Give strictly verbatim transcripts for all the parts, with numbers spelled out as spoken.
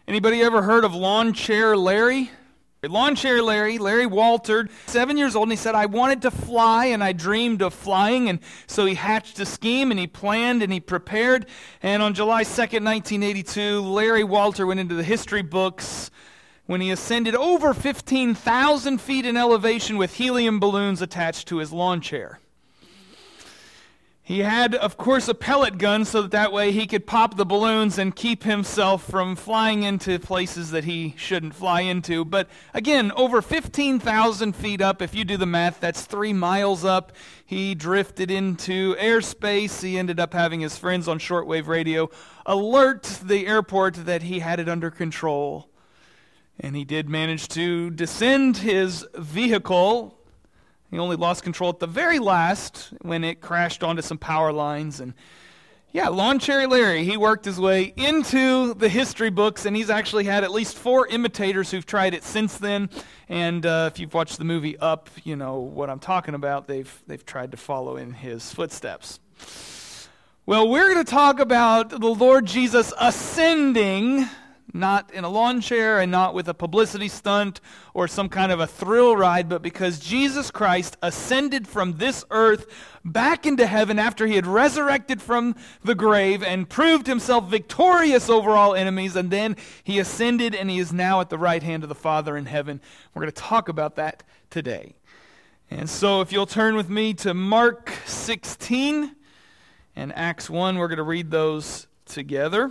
Anybody ever heard of Lawn Chair Larry? Lawn Chair Larry, Larry Walter, seven years old, and he said, I wanted to fly, and I dreamed of flying, and so he hatched a scheme, and he planned, and he prepared, and on July second, nineteen eighty-two, Larry Walter went into the history books when he ascended over fifteen thousand feet in elevation with helium balloons attached to his lawn chair. He had, of course, a pellet gun so that that way he could pop the balloons and keep himself from flying into places that he shouldn't fly into. But again, over fifteen thousand feet up, if you do the math, that's three miles up. He drifted into airspace. He ended up having his friends on shortwave radio alert the airport that he had it under control. And he did manage to descend his vehicle. He only lost control at the very last when it crashed onto some power lines. And yeah, Lawn Chair Larry, he worked his way into the history books, and he's actually had at least four imitators who've tried it since then. And uh, if you've watched the movie Up, you know what I'm talking about. They've, they've tried to follow in his footsteps. Well, we're going to talk about the Lord Jesus ascending, not in a lawn chair and not with a publicity stunt or some kind of a thrill ride, but because Jesus Christ ascended from this earth back into heaven after he had resurrected from the grave and proved himself victorious over all enemies, and then he ascended and he is now at the right hand of the Father in heaven. We're going to talk about that today. And so if you'll turn with me to Mark sixteen and Acts one, we're going to read those together.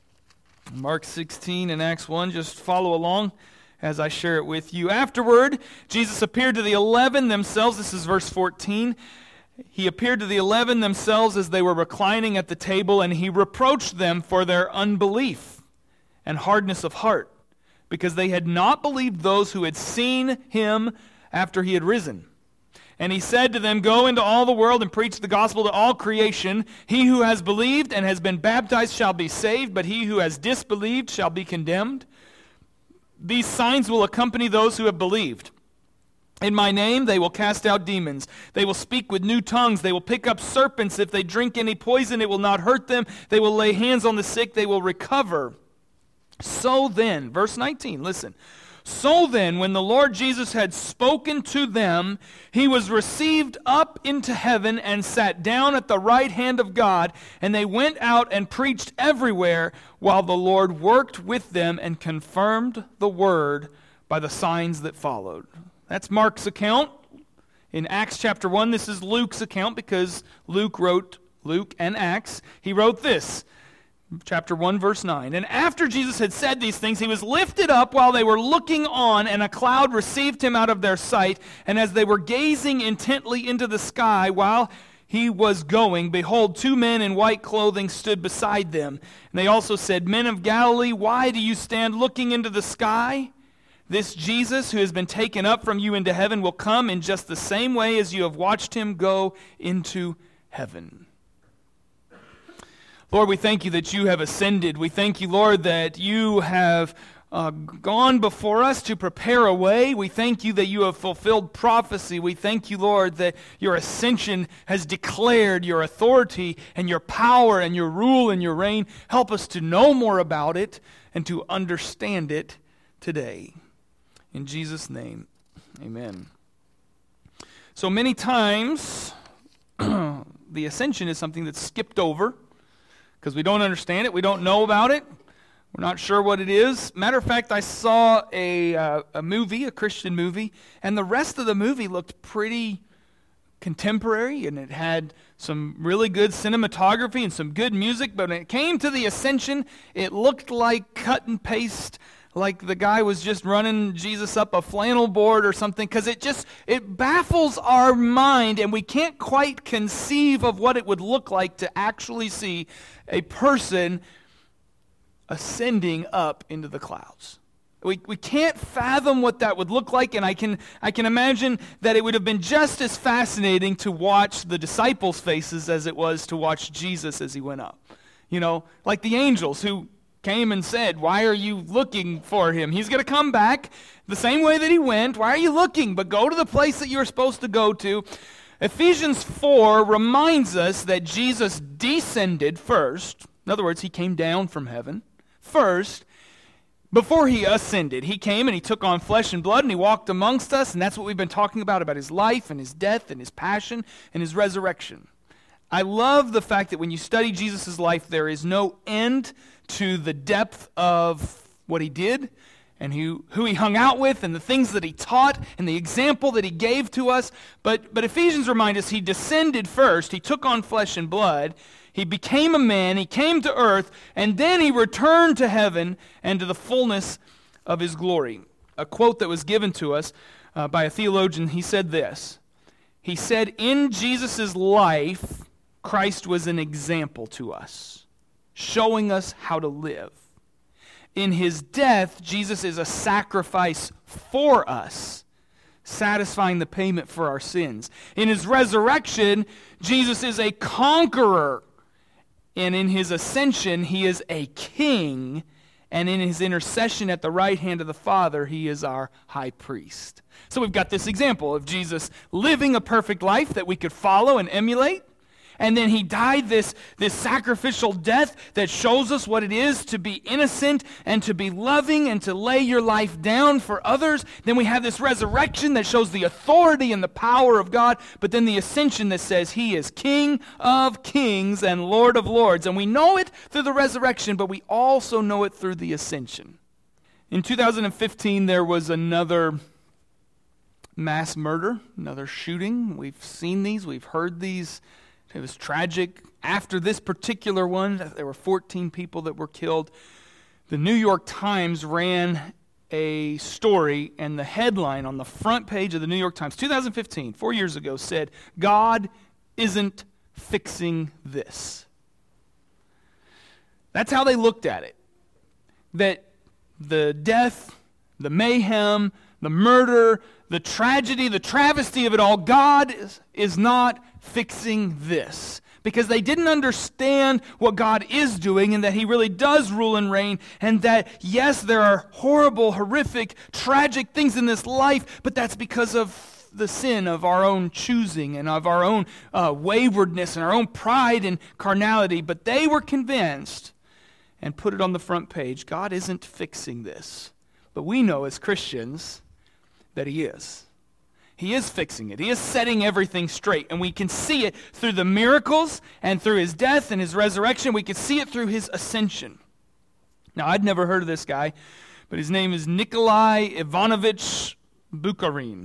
Mark sixteen and Acts one, just follow along as I share it with you. Afterward, Jesus appeared to the eleven themselves. This is verse fourteen. He appeared to the eleven themselves as they were reclining at the table, and he reproached them for their unbelief and hardness of heart, because they had not believed those who had seen him after he had risen. And he said to them, Go into all the world and preach the gospel to all creation. He who has believed and has been baptized shall be saved, but he who has disbelieved shall be condemned. These signs will accompany those who have believed. In my name they will cast out demons. They will speak with new tongues. They will pick up serpents. If they drink any poison, it will not hurt them. They will lay hands on the sick. They will recover. So then, verse nineteen, listen. So then, when the Lord Jesus had spoken to them, he was received up into heaven and sat down at the right hand of God, and they went out and preached everywhere, while the Lord worked with them and confirmed the word by the signs that followed. That's Mark's account. In Acts chapter one, this is Luke's account, because Luke wrote Luke and Acts. He wrote this. Chapter one, verse nine. And after Jesus had said these things, he was lifted up while they were looking on, and a cloud received him out of their sight. And as they were gazing intently into the sky while he was going, behold, two men in white clothing stood beside them. And they also said, Men of Galilee, why do you stand looking into the sky? This Jesus who has been taken up from you into heaven will come in just the same way as you have watched him go into heaven. Lord, we thank you that you have ascended. We thank you, Lord, that you have uh, gone before us to prepare a way. We thank you that you have fulfilled prophecy. We thank you, Lord, that your ascension has declared your authority and your power and your rule and your reign. Help us to know more about it and to understand it today. In Jesus' name, amen. So many times, the ascension is something that's skipped over, because we don't understand it, we don't know about it, we're not sure what it is. Matter of fact, I saw a uh, a movie, a Christian movie, and the rest of the movie looked pretty contemporary, and it had some really good cinematography and some good music, but when it came to the ascension, it looked like cut and paste, like the guy was just running Jesus up a flannel board or something, because it just, it baffles our mind, and we can't quite conceive of what it would look like to actually see a person ascending up into the clouds. We we can't fathom what that would look like, and I can I can imagine that it would have been just as fascinating to watch the disciples' faces as it was to watch Jesus as he went up. You know, like the angels who came and said, why are you looking for him? He's going to come back the same way that he went. Why are you looking? But go to the place that you're supposed to go to. Ephesians four reminds us that Jesus descended first. In other words, he came down from heaven first. before he ascended, he came and he took on flesh and blood and he walked amongst us, and that's what we've been talking about, about his life and his death and his passion and his resurrection. I love the fact that when you study Jesus' life, there is no end to the depth of what he did and who, who he hung out with and the things that he taught and the example that he gave to us. But, but Ephesians remind us he descended first, he took on flesh and blood, he became a man, he came to earth, and then he returned to heaven and to the fullness of his glory. A quote that was given to us uh, by a theologian, he said this. He said, in Jesus' life, Christ was an example to us, showing us how to live. In his death, Jesus is a sacrifice for us, satisfying the payment for our sins. In his resurrection, Jesus is a conqueror. And in his ascension, he is a king. And in his intercession at the right hand of the Father, he is our high priest. So we've got this example of Jesus living a perfect life that we could follow and emulate. And then he died this, this sacrificial death that shows us what it is to be innocent and to be loving and to lay your life down for others. Then we have this resurrection that shows the authority and the power of God. But then the ascension that says he is King of kings and Lord of lords. And we know it through the resurrection, but we also know it through the ascension. In two thousand fifteen, there was another mass murder, another shooting. We've seen these, we've heard these. It was tragic. After this particular one, there were fourteen people that were killed. The New York Times ran a story, and the headline on the front page of the New York Times, two thousand fifteen, four years ago, said, "God isn't fixing this." That's how they looked at it. That the death, the mayhem, the murder, the tragedy, the travesty of it all, God is, is not fixing this. Because they didn't understand what God is doing and that he really does rule and reign, and that, yes, there are horrible, horrific, tragic things in this life, but that's because of the sin of our own choosing and of our own uh, waywardness and our own pride and carnality. But they were convinced and put it on the front page, God isn't fixing this. But we know as Christians that he is. He is fixing it. He is setting everything straight. And we can see it through the miracles and through his death and his resurrection. We can see it through his ascension. Now, I'd never heard of this guy, but his name is Nikolai Ivanovich Bukharin.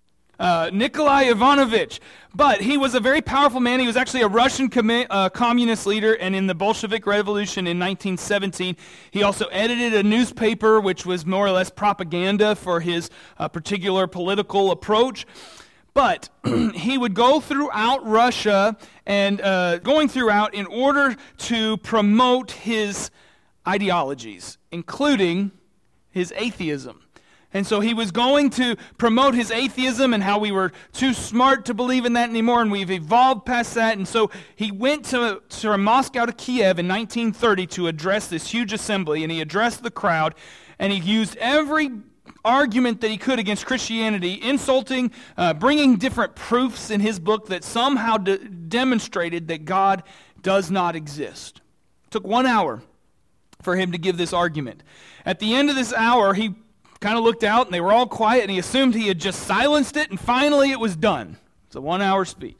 Uh, Nikolai Ivanovich. But he was a very powerful man. He was actually a Russian com- uh, communist leader, and in the Bolshevik Revolution in nineteen seventeen, he also edited a newspaper which was more or less propaganda for his uh, particular political approach. But he would go throughout Russia and uh, going throughout in order to promote his ideologies, including his atheism. And so he was going to promote his atheism and how we were too smart to believe in that anymore, and we've evolved past that. And so he went to, to Moscow to Kiev in nineteen thirty to address this huge assembly, and he addressed the crowd, and he used every argument that he could against Christianity, insulting, uh, bringing different proofs in his book that somehow de- demonstrated that God does not exist. It took one hour for him to give this argument. At the end of this hour, he kind of looked out, and they were all quiet, and he assumed he had just silenced it, and finally it was done. It's a one-hour speech.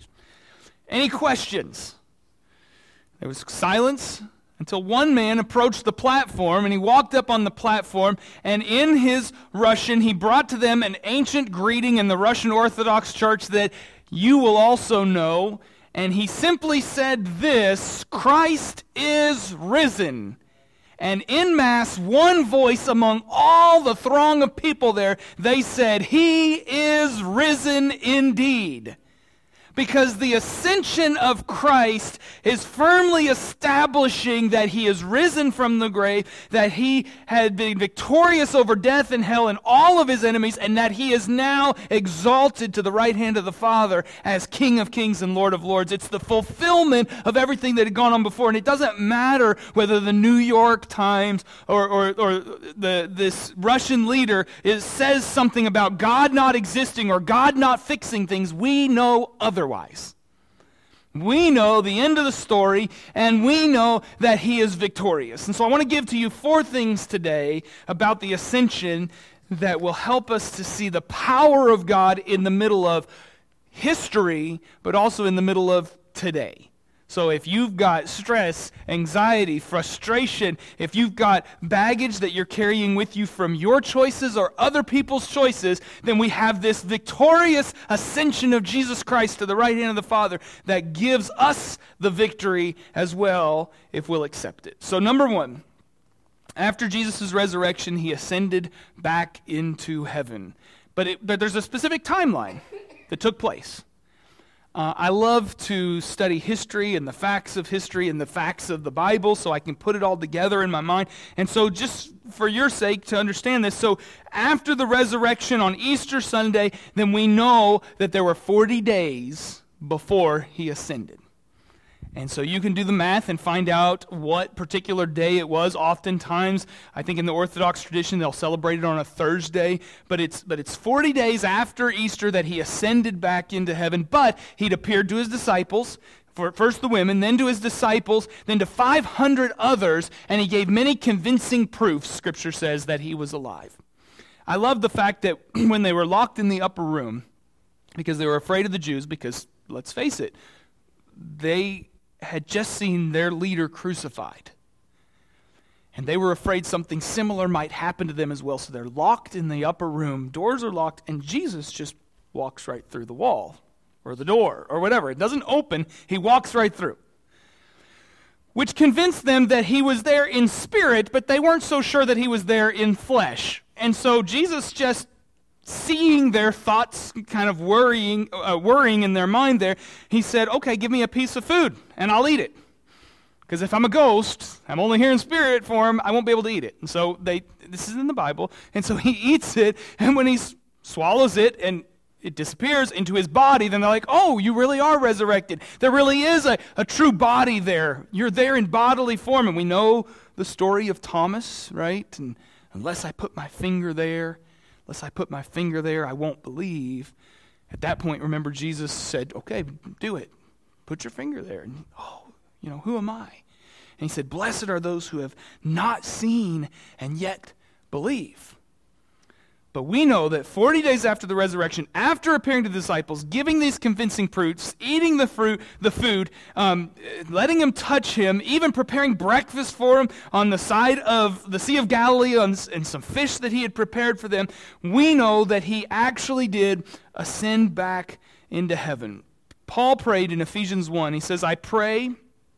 Any questions? There was silence until one man approached the platform, and he walked up on the platform, and in his Russian, he brought to them an ancient greeting in the Russian Orthodox Church that you will also know, and he simply said this, "Christ is risen." And en masse, one voice among all the throng of people there, they said, "He is risen indeed." Because the ascension of Christ is firmly establishing that he is risen from the grave, that he had been victorious over death and hell and all of his enemies, and that he is now exalted to the right hand of the Father as King of kings and Lord of lords. It's the fulfillment of everything that had gone on before, and it doesn't matter whether the New York Times or, or, or the, this Russian leader is, says something about God not existing or God not fixing things. We know otherwise. Otherwise. We know the end of the story, and we know that he is victorious. And so I want to give to you four things today about the ascension that will help us to see the power of God in the middle of history, but also in the middle of today. So if you've got stress, anxiety, frustration, if you've got baggage that you're carrying with you from your choices or other people's choices, then we have this victorious ascension of Jesus Christ to the right hand of the Father that gives us the victory as well if we'll accept it. So number one, after Jesus' resurrection, he ascended back into heaven. But, it, but there's a specific timeline that took place. Uh, I love to study history and the facts of history and the facts of the Bible so I can put it all together in my mind. And so just for your sake to understand this, so after the resurrection on Easter Sunday, then we know that there were forty days before he ascended. And so you can do the math and find out what particular day it was. Oftentimes, I think in the Orthodox tradition, they'll celebrate it on a Thursday. But it's but it's forty days after Easter that he ascended back into heaven. But he'd appeared to his disciples, for first the women, then to his disciples, then to five hundred others, and he gave many convincing proofs, Scripture says, that he was alive. I love the fact that when they were locked in the upper room, because they were afraid of the Jews, because, let's face it, they had just seen their leader crucified. And they were afraid something similar might happen to them as well. So they're locked in the upper room, doors are locked, and Jesus just walks right through the wall or the door or whatever. It doesn't open, he walks right through. Which convinced them that he was there in spirit, but they weren't so sure that he was there in flesh. And so Jesus just seeing their thoughts kind of worrying uh, worrying in their mind there, he said, okay, give me a piece of food, and I'll eat it. Because if I'm a ghost, I'm only here in spirit form, I won't be able to eat it. And so they, this is in the Bible, and so he eats it, and when he s- swallows it, and it disappears into his body, then they're like, oh, you really are resurrected. There really is a, a true body there. You're there in bodily form. And we know the story of Thomas, right? And unless I put my finger there, Unless I put my finger there, I won't believe. At that point, remember, Jesus said, okay, do it. Put your finger there. And, oh, you know, who am I? And he said, blessed are those who have not seen and yet believe. But we know that forty days after the resurrection, after appearing to the disciples, giving these convincing proofs, eating the fruit, the food, um, letting him touch him, even preparing breakfast for him on the side of the Sea of Galilee and some fish that he had prepared for them, we know that he actually did ascend back into heaven. Paul prayed in Ephesians one. He says, I pray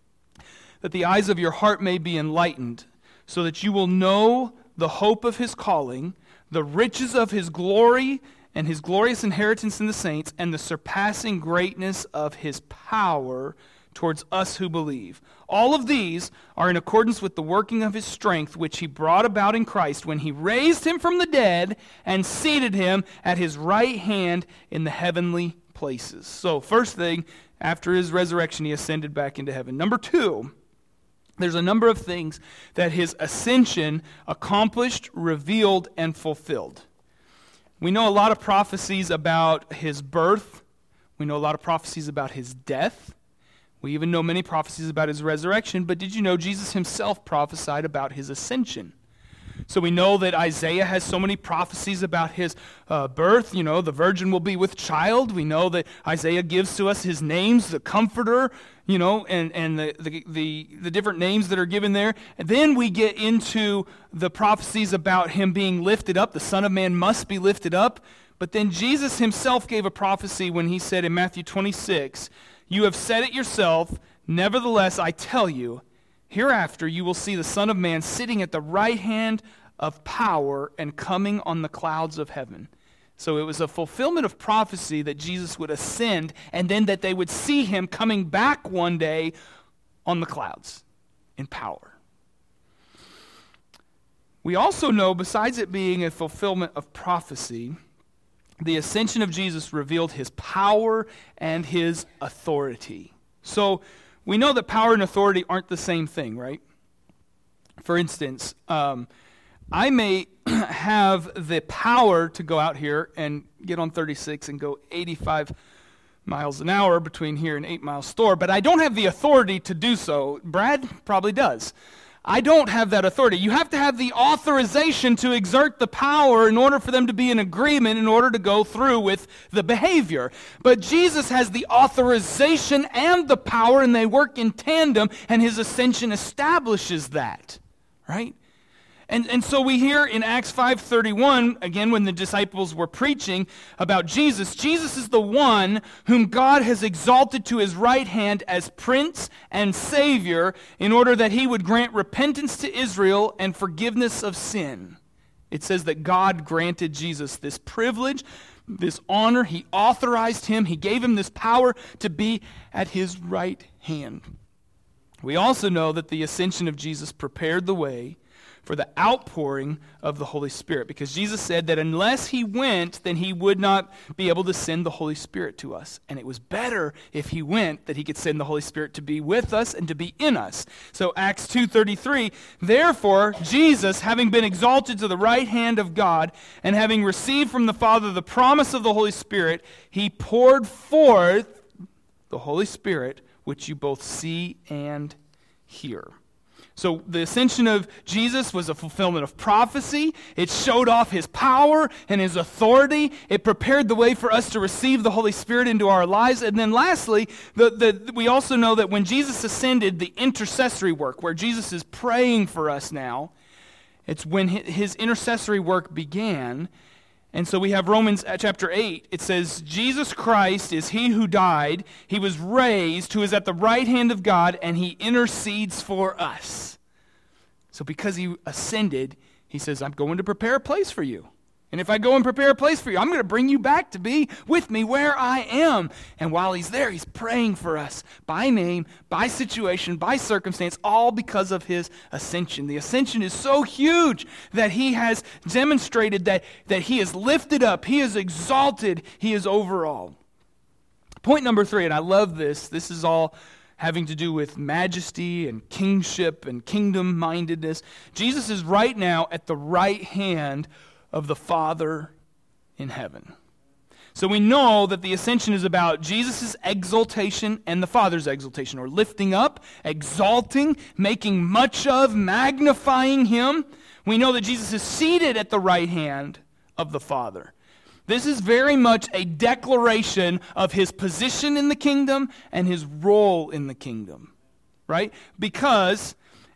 that the eyes of your heart may be enlightened, so that you will know the hope of his calling, the riches of his glory and his glorious inheritance in the saints, and the surpassing greatness of his power towards us who believe. All of these are in accordance with the working of his strength, which he brought about in Christ when he raised him from the dead and seated him at his right hand in the heavenly places. So first thing, after his resurrection, he ascended back into heaven. Number two, there's a number of things that his ascension accomplished, revealed, and fulfilled. We know a lot of prophecies about his birth. We know a lot of prophecies about his death. We even know many prophecies about his resurrection. But did you know Jesus himself prophesied about his ascension? So we know that Isaiah has so many prophecies about his uh, birth. You know, the virgin will be with child. We know that Isaiah gives to us his names, the Comforter, you know, and, and the, the, the, the different names that are given there. And then we get into the prophecies about him being lifted up. The Son of Man must be lifted up. But then Jesus himself gave a prophecy when he said in Matthew twenty-six, you have said it yourself, nevertheless I tell you, hereafter you will see the Son of Man sitting at the right hand of power and coming on the clouds of heaven. So it was a fulfillment of prophecy that Jesus would ascend and then that they would see him coming back one day on the clouds in power. We also know, besides it being a fulfillment of prophecy, the ascension of Jesus revealed his power and his authority. So we know that power and authority aren't the same thing, right? For instance, um, I may have the power to go out here and get on thirty-six and go eighty-five miles an hour between here and Eight Mile Store, but I don't have the authority to do so. Brad probably does. I don't have that authority. You have to have the authorization to exert the power in order for them to be in agreement, in order to go through with the behavior. But Jesus has the authorization and the power, and they work in tandem, and his ascension establishes that, right? And, and so we hear in Acts five thirty-one, again, when the disciples were preaching about Jesus, Jesus is the one whom God has exalted to his right hand as Prince and Savior in order that he would grant repentance to Israel and forgiveness of sin. It says that God granted Jesus this privilege, this honor. He authorized him. He gave him this power to be at his right hand. We also know that the ascension of Jesus prepared the way for the outpouring of the Holy Spirit, because Jesus said that unless he went, then he would not be able to send the Holy Spirit to us. And it was better if he went, that he could send the Holy Spirit to be with us and to be in us. So Acts two thirty-three, therefore Jesus, having been exalted to the right hand of God, and having received from the Father the promise of the Holy Spirit, he poured forth the Holy Spirit, which you both see and hear. So the ascension of Jesus was a fulfillment of prophecy. It showed off his power and his authority. It prepared the way for us to receive the Holy Spirit into our lives. And then lastly, the, the, we also know that when Jesus ascended, the intercessory work, where Jesus is praying for us now, it's when his intercessory work began. And so we have Romans chapter eight. It says, Jesus Christ is he who died. He was raised, who is at the right hand of God, and he intercedes for us. So because he ascended, he says, I'm going to prepare a place for you. And if I go and prepare a place for you, I'm going to bring you back to be with me where I am. And while he's there, he's praying for us by name, by situation, by circumstance, all because of his ascension. The ascension is so huge that he has demonstrated that, that he is lifted up, he is exalted, he is over all. Point number three, and I love this, this is all having to do with majesty and kingship and kingdom-mindedness. Jesus is right now at the right hand of the Father in heaven. So we know that the ascension is about Jesus' exaltation and the Father's exaltation, or lifting up, exalting, making much of, magnifying him. We know that Jesus is seated at the right hand of the Father. This is very much a declaration of his position in the kingdom and his role in the kingdom, right? Because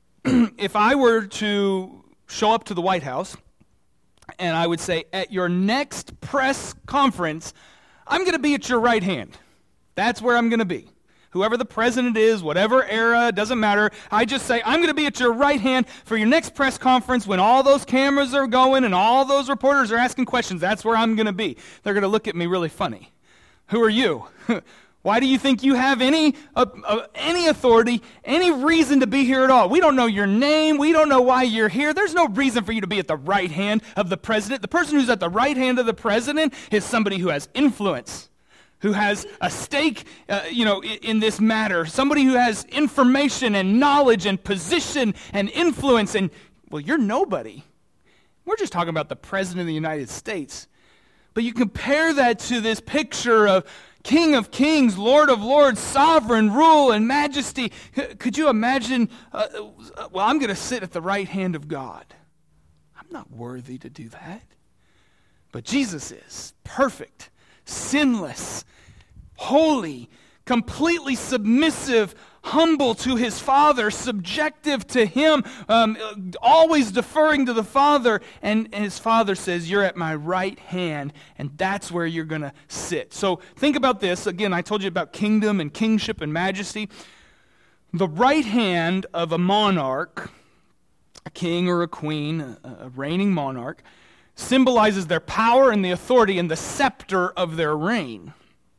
if I were to show up to the White House and I would say, at your next press conference, I'm going to be at your right hand. That's where I'm going to be. Whoever the president is, whatever era, doesn't matter. I just say, I'm going to be at your right hand for your next press conference when all those cameras are going and all those reporters are asking questions. That's where I'm going to be. They're going to look at me really funny. Who are you? Why do you think you have any uh, uh, any authority, any reason to be here at all? We don't know your name. We don't know why you're here. There's no reason for you to be at the right hand of the president. The person who's at the right hand of the president is somebody who has influence, who has a stake, uh, you know, in, in this matter. Somebody who has information and knowledge and position and influence. And, well, you're nobody. We're just talking about the president of the United States. But you compare that to this picture of King of kings, Lord of lords, sovereign rule and majesty. Could you imagine, uh, well, I'm going to sit at the right hand of God. I'm not worthy to do that. But Jesus is perfect, sinless, holy, completely submissive, humble to his Father, subjective to him, um, always deferring to the Father. And, and his Father says, you're at my right hand, and that's where you're going to sit. So think about this. Again, I told you about kingdom and kingship and majesty. The right hand of a monarch, a king or a queen, a, a reigning monarch, symbolizes their power and the authority and the scepter of their reign.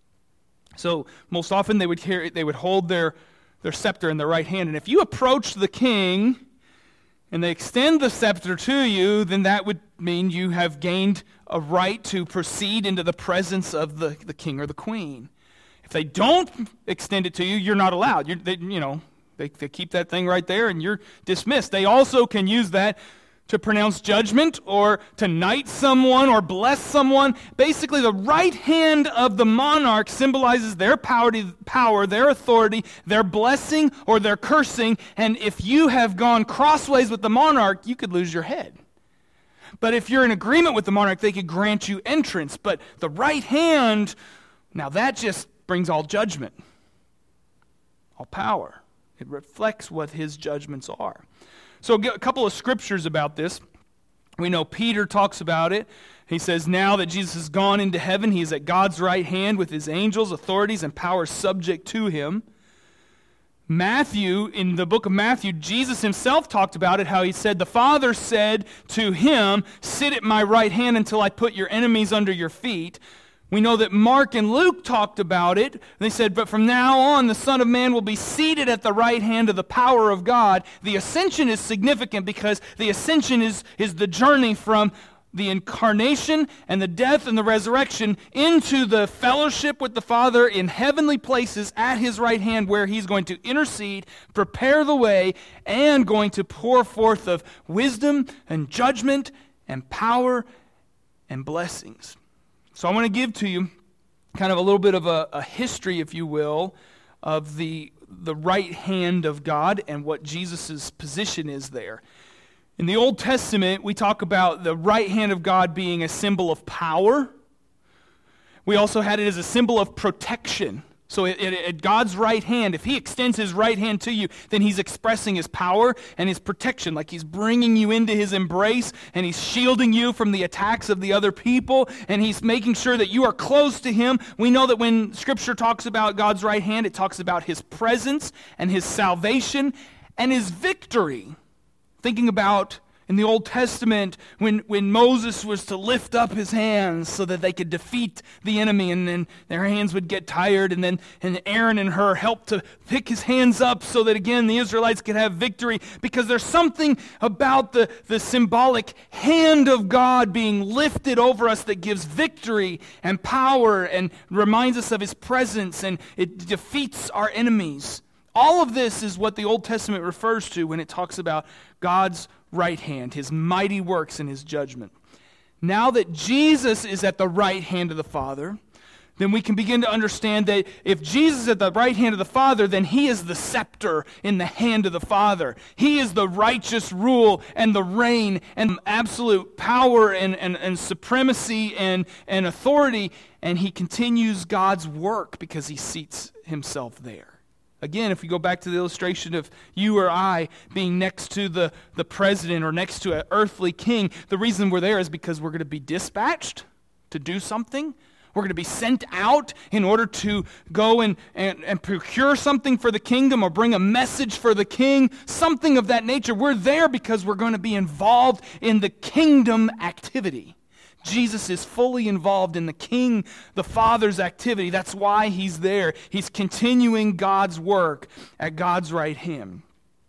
So most often they would carry, they would hold their their scepter in their right hand. And if you approach the king and they extend the scepter to you, then that would mean you have gained a right to proceed into the presence of the, the king or the queen. If they don't extend it to you, you're not allowed. You're, they, you know, they, they keep that thing right there and you're dismissed. They also can use that to pronounce judgment or to knight someone or bless someone. Basically, the right hand of the monarch symbolizes their power, power, their authority, their blessing or their cursing. And if you have gone crossways with the monarch, you could lose your head. But if you're in agreement with the monarch, they could grant you entrance. But the right hand, now that just brings all judgment, all power. It reflects what his judgments are. So a couple of scriptures about this. We know Peter talks about it. He says, now that Jesus has gone into heaven, he is at God's right hand with his angels, authorities, and powers subject to him. Matthew, in the book of Matthew, Jesus himself talked about it, how he said, the Father said to him, sit at my right hand until I put your enemies under your feet. We know that Mark and Luke talked about it. They said, but from now on, the Son of Man will be seated at the right hand of the power of God. The ascension is significant because the ascension is, is the journey from the incarnation and the death and the resurrection into the fellowship with the Father in heavenly places at his right hand, where he's going to intercede, prepare the way, and going to pour forth of wisdom and judgment and power and blessings. So I want to give to you kind of a little bit of a, a history, if you will, of the, the right hand of God and what Jesus' position is there. In the Old Testament, we talk about the right hand of God being a symbol of power. We also had it as a symbol of protection. So at, at God's right hand, if he extends his right hand to you, then he's expressing his power and his protection, like he's bringing you into his embrace, and he's shielding you from the attacks of the other people, and he's making sure that you are close to him. We know that when Scripture talks about God's right hand, it talks about his presence and his salvation and his victory. Thinking about in the Old Testament, when, when Moses was to lift up his hands so that they could defeat the enemy, and then their hands would get tired, and then and Aaron and Hur helped to pick his hands up so that, again, the Israelites could have victory, because there's something about the, the symbolic hand of God being lifted over us that gives victory and power and reminds us of his presence, and it defeats our enemies. All of this is what the Old Testament refers to when it talks about God's right hand, his mighty works and his judgment. Now that Jesus is at the right hand of the Father, then we can begin to understand that if Jesus is at the right hand of the Father, then he is the scepter in the hand of the Father. He is the righteous rule and the reign and absolute power and, and, and supremacy and, and authority, and he continues God's work because he seats himself there. Again, if we go back to the illustration of you or I being next to the, the president or next to an earthly king, the reason we're there is because we're going to be dispatched to do something. We're going to be sent out in order to go and, and, and procure something for the kingdom or bring a message for the king, something of that nature. We're there because we're going to be involved in the kingdom activity. Jesus is fully involved in the King, the Father's activity. That's why he's there. He's continuing God's work at God's right hand.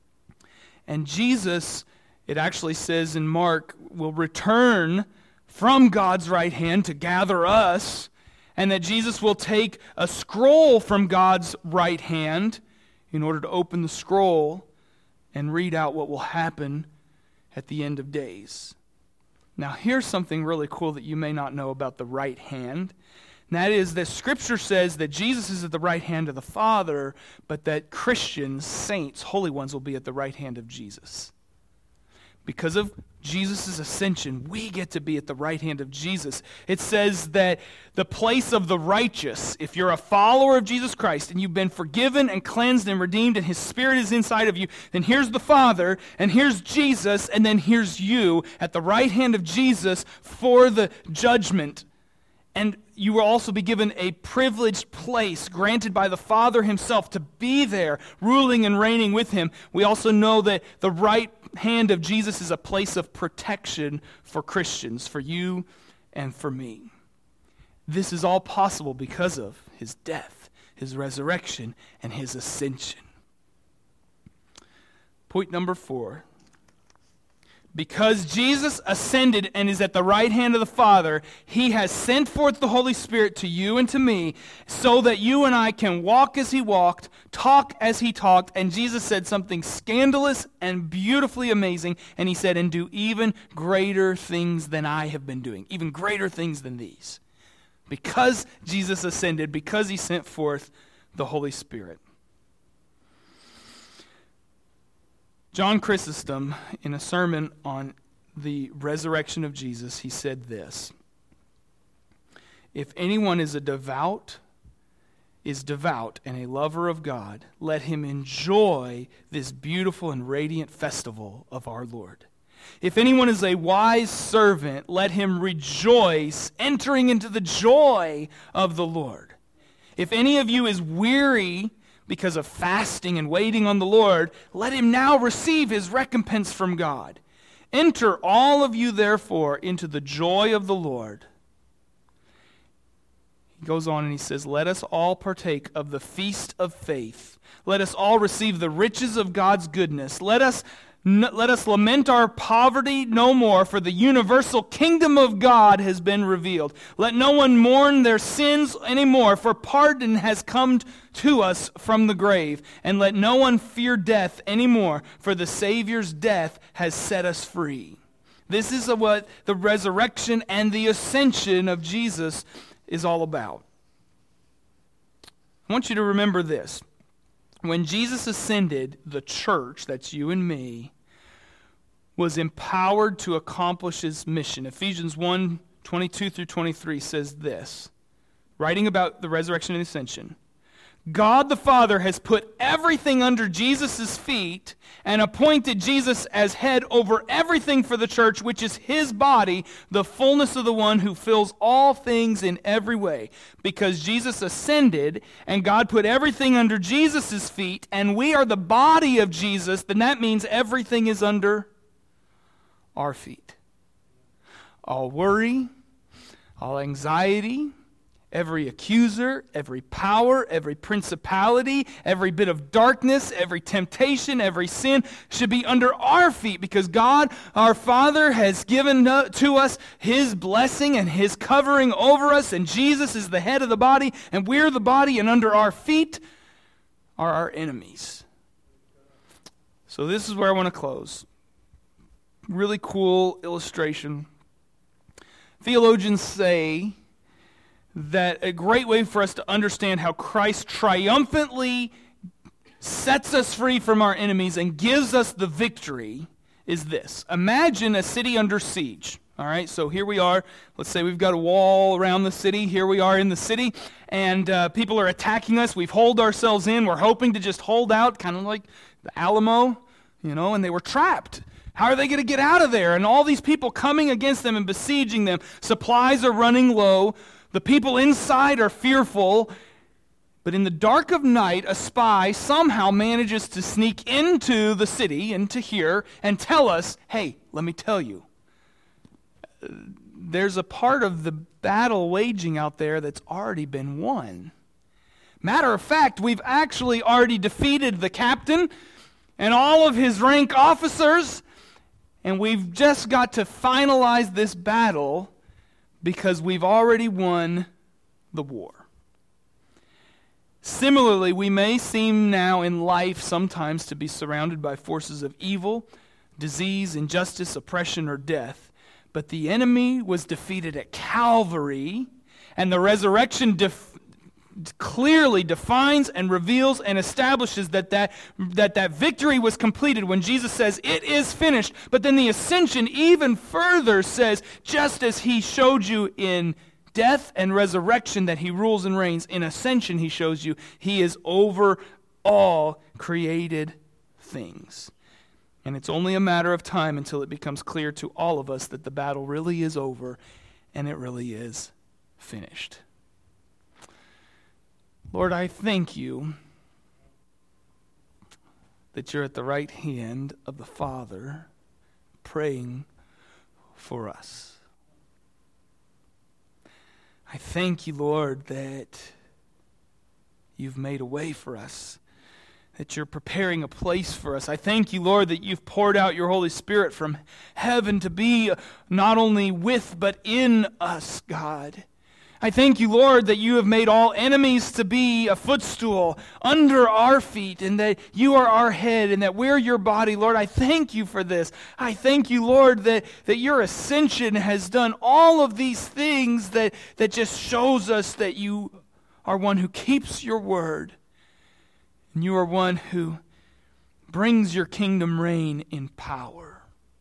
And Jesus, it actually says in Mark, will return from God's right hand to gather us, and that Jesus will take a scroll from God's right hand in order to open the scroll and read out what will happen at the end of days. Now, here's something really cool that you may not know about the right hand. And that is that Scripture says that Jesus is at the right hand of the Father, but that Christians, saints, holy ones, will be at the right hand of Jesus. Because of Jesus' ascension, we get to be at the right hand of Jesus. It says that the place of the righteous, if you're a follower of Jesus Christ and you've been forgiven and cleansed and redeemed and his Spirit is inside of you, then here's the Father and here's Jesus and then here's you at the right hand of Jesus for the judgment. And you will also be given a privileged place granted by the Father himself to be there, ruling and reigning with him. We also know that the right hand of Jesus is a place of protection for Christians, for you and for me. This is all possible because of his death, his resurrection, and his ascension. Point number four. Because Jesus ascended and is at the right hand of the Father, he has sent forth the Holy Spirit to you and to me so that you and I can walk as he walked, talk as he talked, and Jesus said something scandalous and beautifully amazing, and he said, and do even greater things than I have been doing, even greater things than these. Because Jesus ascended, because he sent forth the Holy Spirit. John Chrysostom, in a sermon on the resurrection of Jesus, he said this: if anyone is a devout, is devout and a lover of God, let him enjoy this beautiful and radiant festival of our Lord. If anyone is a wise servant, let him rejoice, entering into the joy of the Lord. If any of you is weary because of fasting and waiting on the Lord, let him now receive his recompense from God. Enter all of you, therefore, into the joy of the Lord. He goes on and he says, let us all partake of the feast of faith. Let us all receive the riches of God's goodness. Let us Let us lament our poverty no more, for the universal kingdom of God has been revealed. Let no one mourn their sins anymore, for pardon has come to us from the grave. And let no one fear death anymore, for the Savior's death has set us free. This is what the resurrection and the ascension of Jesus is all about. I want you to remember this. When Jesus ascended, the church, that's you and me, was empowered to accomplish his mission. Ephesians one, twenty-two through twenty-three says this, writing about the resurrection and ascension. God the Father has put everything under Jesus' feet and appointed Jesus as head over everything for the church, which is his body, the fullness of the one who fills all things in every way. Because Jesus ascended and God put everything under Jesus' feet, and we are the body of Jesus, then that means everything is under our feet. All worry, all anxiety, every accuser, every power, every principality, every bit of darkness, every temptation, every sin should be under our feet, because God, our Father, has given to us his blessing and his covering over us, and Jesus is the head of the body, and we're the body, and under our feet are our enemies. So this is where I want to close. Really cool illustration. Theologians say that a great way for us to understand how Christ triumphantly sets us free from our enemies and gives us the victory is this. Imagine a city under siege. All right, so here we are. Let's say we've got a wall around the city. Here we are in the city, and uh, people are attacking us. We've holed ourselves in. We're hoping to just hold out, kind of like the Alamo, you know, and they were trapped. How are they going to get out of there? And all these people coming against them and besieging them. Supplies are running low. The people inside are fearful, but in the dark of night, a spy somehow manages to sneak into the city, into here, and tell us, hey, let me tell you, there's a part of the battle waging out there that's already been won. Matter of fact, we've actually already defeated the captain and all of his rank officers, and we've just got to finalize this battle because we've already won the war. Similarly, we may seem now in life sometimes to be surrounded by forces of evil, disease, injustice, oppression, or death. But the enemy was defeated at Calvary, and the resurrection def- clearly defines and reveals and establishes that that, that that victory was completed when Jesus says, it is finished. But then the ascension even further says, just as he showed you in death and resurrection that he rules and reigns, in ascension he shows you he is over all created things. And it's only a matter of time until it becomes clear to all of us that the battle really is over and it really is finished. Lord, I thank you that you're at the right hand of the Father praying for us. I thank you, Lord, that you've made a way for us that you're preparing a place for us. I thank you, Lord, that you've poured out your Holy Spirit from heaven to be not only with but in us, God. I thank you, Lord, that you have made all enemies to be a footstool under our feet, and that you are our head, and that we're your body. Lord, I thank you for this. I thank you, Lord, that, that your ascension has done all of these things that, that just shows us that you are one who keeps your word. And you are one who brings your kingdom reign in power.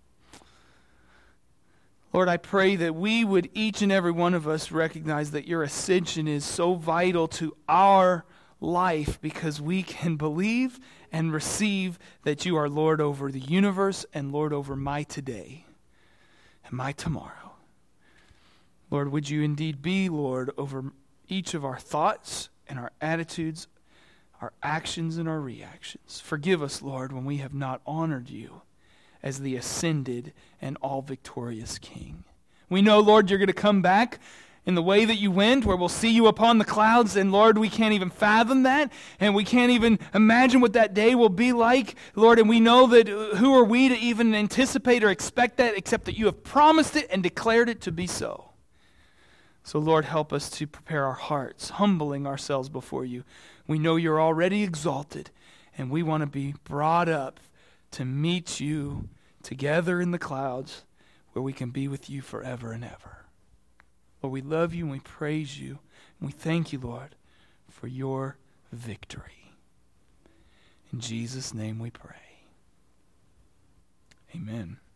Lord, I pray that we would, each and every one of us, recognize that your ascension is so vital to our life because we can believe and receive that you are Lord over the universe and Lord over my today and my tomorrow. Lord, would you indeed be Lord over each of our thoughts and our attitudes, our actions and our reactions. Forgive us, Lord, when we have not honored you as the ascended and all-victorious King. We know, Lord, you're going to come back in the way that you went, where we'll see you upon the clouds, and Lord, we can't even fathom that, and we can't even imagine what that day will be like, Lord, and we know that who are we to even anticipate or expect that, except that you have promised it and declared it to be so. So, Lord, help us to prepare our hearts, humbling ourselves before you. We know you're already exalted, and we want to be brought up to meet you together in the clouds where we can be with you forever and ever. Lord, we love you and we praise you, and we thank you, Lord, for your victory. In Jesus' name we pray. Amen.